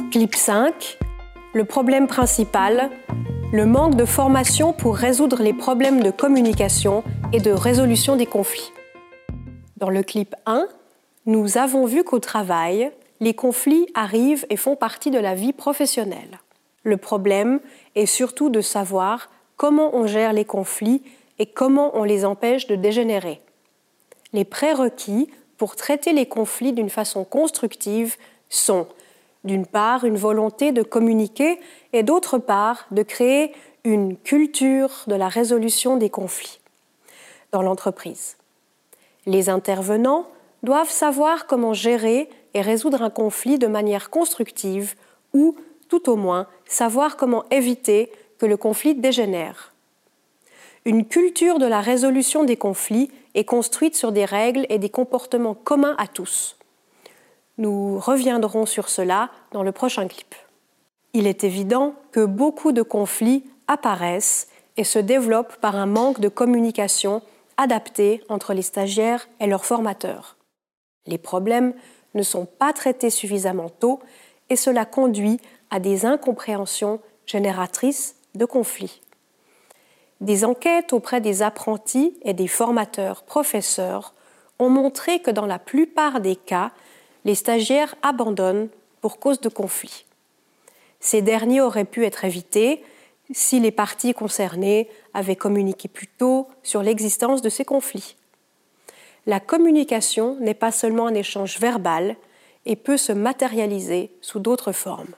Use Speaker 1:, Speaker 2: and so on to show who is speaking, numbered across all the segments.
Speaker 1: Clip 5. Le problème principal, le manque de formation pour résoudre les problèmes de communication et de résolution des conflits. Dans le clip 1, nous avons vu qu'au travail, les conflits arrivent et font partie de la vie professionnelle. Le problème est surtout de savoir comment on gère les conflits et comment on les empêche de dégénérer. Les prérequis pour traiter les conflits d'une façon constructive sont, d'une part, une volonté de communiquer et d'autre part, de créer une culture de la résolution des conflits dans l'entreprise. Les intervenants doivent savoir comment gérer et résoudre un conflit de manière constructive ou, tout au moins, savoir comment éviter que le conflit dégénère. Une culture de la résolution des conflits est construite sur des règles et des comportements communs à tous. Nous reviendrons sur cela dans le prochain clip. Il est évident que beaucoup de conflits apparaissent et se développent par un manque de communication adaptée entre les stagiaires et leurs formateurs. Les problèmes ne sont pas traités suffisamment tôt et cela conduit à des incompréhensions génératrices de conflits. Des enquêtes auprès des apprentis et des formateurs professeurs ont montré que dans la plupart des cas, les stagiaires abandonnent pour cause de conflits. Ces derniers auraient pu être évités si les parties concernées avaient communiqué plus tôt sur l'existence de ces conflits. La communication n'est pas seulement un échange verbal et peut se matérialiser sous d'autres formes.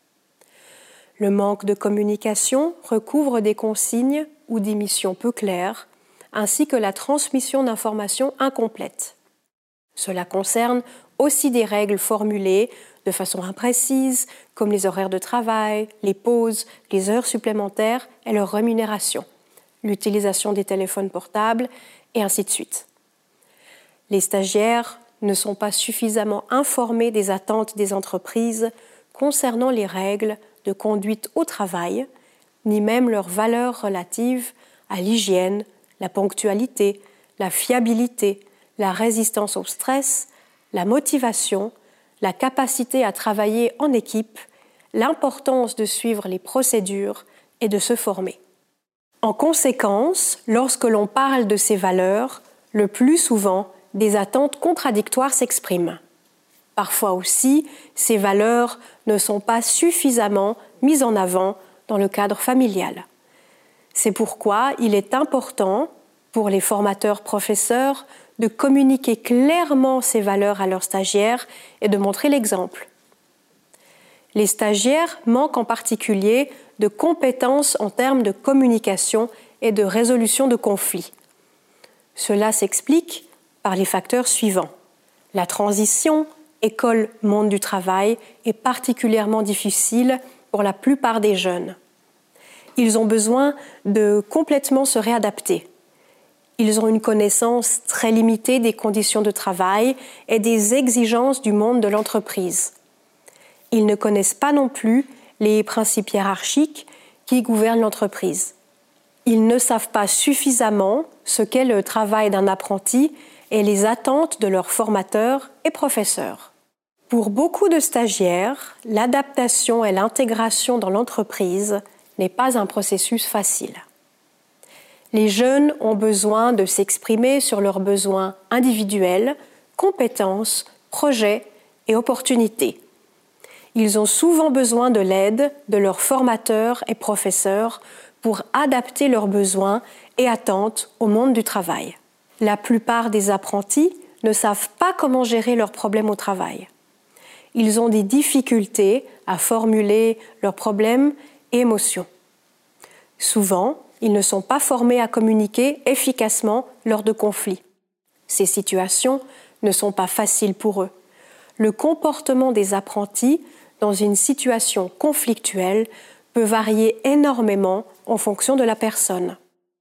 Speaker 1: Le manque de communication recouvre des consignes ou des missions peu claires, ainsi que la transmission d'informations incomplètes. Cela concerne aussi des règles formulées de façon imprécise, comme les horaires de travail, les pauses, les heures supplémentaires et leur rémunération, l'utilisation des téléphones portables, et ainsi de suite. Les stagiaires ne sont pas suffisamment informés des attentes des entreprises concernant les règles de conduite au travail, ni même leurs valeurs relatives à l'hygiène, la ponctualité, la fiabilité, la résistance au stress, la motivation, la capacité à travailler en équipe, l'importance de suivre les procédures et de se former. En conséquence, lorsque l'on parle de ces valeurs, le plus souvent, des attentes contradictoires s'expriment. Parfois aussi, ces valeurs ne sont pas suffisamment mises en avant dans le cadre familial. C'est pourquoi il est important pour les formateurs-professeurs de communiquer clairement ces valeurs à leurs stagiaires et de montrer l'exemple. Les stagiaires manquent en particulier de compétences en termes de communication et de résolution de conflits. Cela s'explique par les facteurs suivants. La transition école-monde du travail est particulièrement difficile pour la plupart des jeunes. Ils ont besoin de complètement se réadapter. Ils ont une connaissance très limitée des conditions de travail et des exigences du monde de l'entreprise. Ils ne connaissent pas non plus les principes hiérarchiques qui gouvernent l'entreprise. Ils ne savent pas suffisamment ce qu'est le travail d'un apprenti et les attentes de leurs formateurs et professeurs. Pour beaucoup de stagiaires, l'adaptation et l'intégration dans l'entreprise n'est pas un processus facile. Les jeunes ont besoin de s'exprimer sur leurs besoins individuels, compétences, projets et opportunités. Ils ont souvent besoin de l'aide de leurs formateurs et professeurs pour adapter leurs besoins et attentes au monde du travail. La plupart des apprentis ne savent pas comment gérer leurs problèmes au travail. Ils ont des difficultés à formuler leurs problèmes et émotions. Souvent, ils ne sont pas formés à communiquer efficacement lors de conflits. Ces situations ne sont pas faciles pour eux. Le comportement des apprentis dans une situation conflictuelle peut varier énormément en fonction de la personne.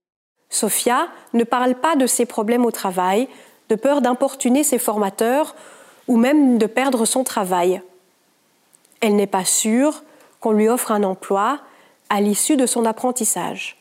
Speaker 1: Sophia ne parle pas de ses problèmes au travail, de peur d'importuner ses formateurs ou même de perdre son travail. Elle n'est pas sûre qu'on lui offre un emploi à l'issue de son apprentissage.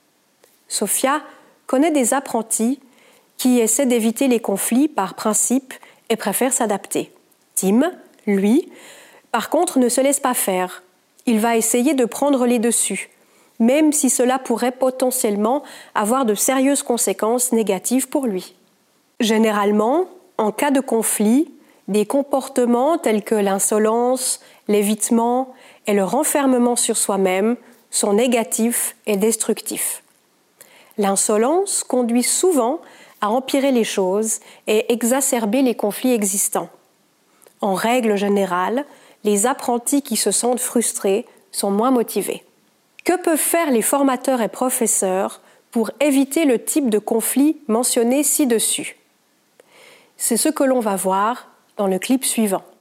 Speaker 1: Sophia connaît des apprentis qui essaient d'éviter les conflits par principe et préfèrent s'adapter. Tim, lui, Par contre, ne se laisse pas faire. Il va essayer de prendre les dessus, même si cela pourrait potentiellement avoir de sérieuses conséquences négatives pour lui. Généralement, en cas de conflit, des comportements tels que l'insolence, l'évitement et le renfermement sur soi-même sont négatifs et destructifs. L'insolence conduit souvent à empirer les choses et exacerber les conflits existants. En règle générale, les apprentis qui se sentent frustrés sont moins motivés. Que peuvent faire les formateurs et professeurs pour éviter le type de conflit mentionné ci-dessus ? C'est ce que l'on va voir dans le clip suivant.